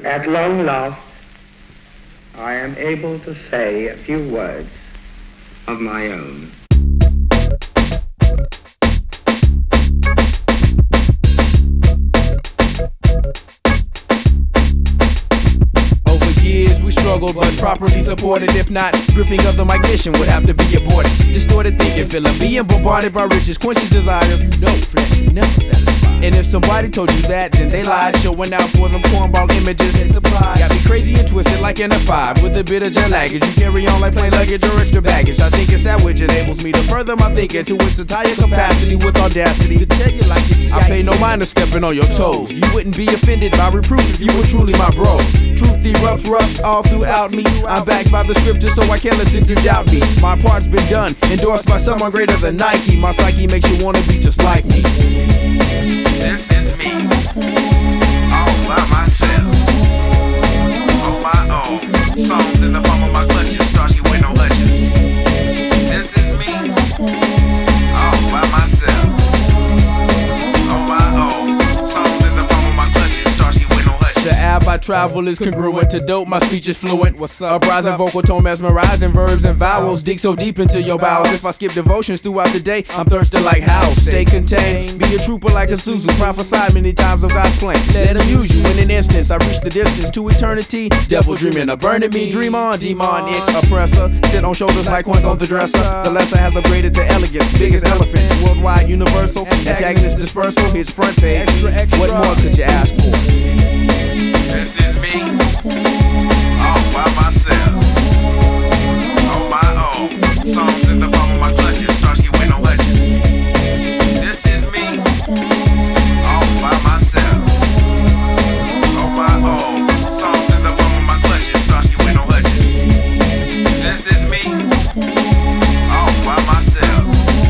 At long last, I am able to say a few words of my own. Years we struggled, but properly supported. If not, gripping of the mic mission would have to be aborted. Distorted thinking, feeling being bombarded by riches, quenches desires. No flesh is never satisfied. And if somebody told you that, then they lied. Showing out for them cornball images they supply. Got me crazy and twisted like in a 5 with a bit of jet laggage. You carry on like plain luggage or extra baggage. I think it's that which enables me to further my thinking to its entire capacity with audacity. To tell you like it's I pay no mind to stepping on your toes. You wouldn't be offended by reproof if you were truly my bro. Truth erupts all throughout me. I'm backed by the scriptures, so I can't listen if you doubt me. My part's been done, endorsed by someone greater than Nike. My psyche makes you wanna be just like me. This is me, all by myself, on my own. Songs in the palm of my clutches, Starsky with no hutches. This is me, all by myself, on my own. Songs in the palm of my clutches, Starsky with no hutches. The app I travel is congruent to dope, my speech is fluent. What's up? Uprising vocal tone mesmerizing, verbs and vowels dig so deep into your bowels. If I skip devotions throughout the day, I'm thirsty like house. Stay contained, be a trooper like a Suzu. Prophesy many times of God's plan. Let him use you in an instance. I reach the distance to eternity. Devil dreaming of burning me. Dream on, demonic oppressor. Sit on shoulders like ones on the dresser. The lesser has upgraded to elegance. Biggest elephant, worldwide, universal. Antagonist dispersal, hits front page. What more could you ask for? This is me, all by myself, on my own. Songs in the palm of my clutches, Starsky with no hutches. This is me, all by myself, on my own. Songs in the palm of my clutches, Starsky with no hutches. This is me, all by myself,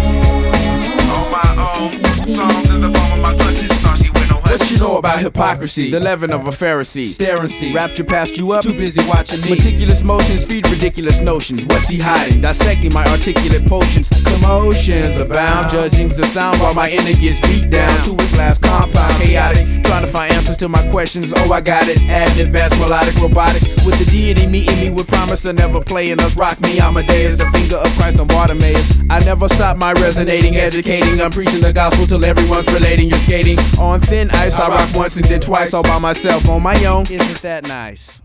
on my own. Songs in the palm of my clutches, Starsky with no hutches. What you know about hypocrisy? The leaven of a Pharisee. Stare and see. Rapture passed you up. Too busy watching me. Meticulous motions feed ridiculous notions. What's he hiding? Dissecting my articulate potions. Commotions abound. Judging's the sound while my inner gets beat down to its last compound. Chaotic. Trying to find answers to my questions. Oh, I got it. Adding advanced melodic robotics. With the deity meeting me with promise of never playing us. Rock me, Amadeus. The finger of Christ on Bartimaeus. I never stop my resonating, educating. I'm preaching the gospel till everyone's relating. You're skating on thin ice. I rock once and then twice all by myself on my own. Isn't that nice?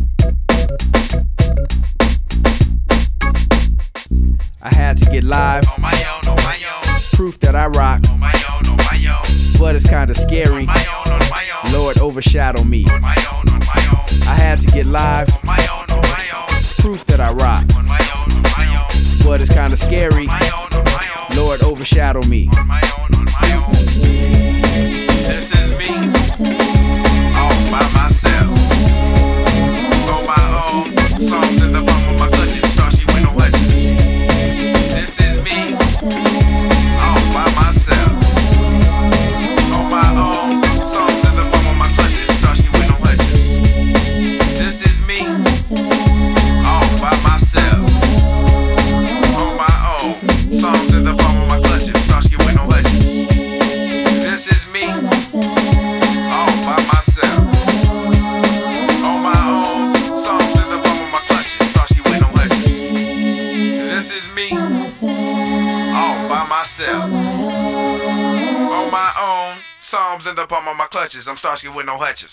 I had to get live On my own, on my own. proof that I rock, On my own, on my own. but it's kinda scary. On my own, on my own. Lord, overshadow me. On my own, on my own. I had to get live On my own, on my own. proof that I rock, On my own, on my own. but it's kinda scary. On my own, on my own. Lord, overshadow me. On my own, on my own. This is me, all by myself, on my own. Songs in the palm of my clutches, Starsky with no hutches. This is me, all by myself, on my own. Songs in the palm of my clutches, Starsky with no hutches. This is me, all by myself, on my own. Songs in the palm of my clutches, Starsky with no hutches. This is me, all by myself, on my own. Songs in the palm of my clutches, Starsky with no hutches. This is me, all by myself, on my own. Psalms in the palm of my clutches. I'm Starsky with no hutches.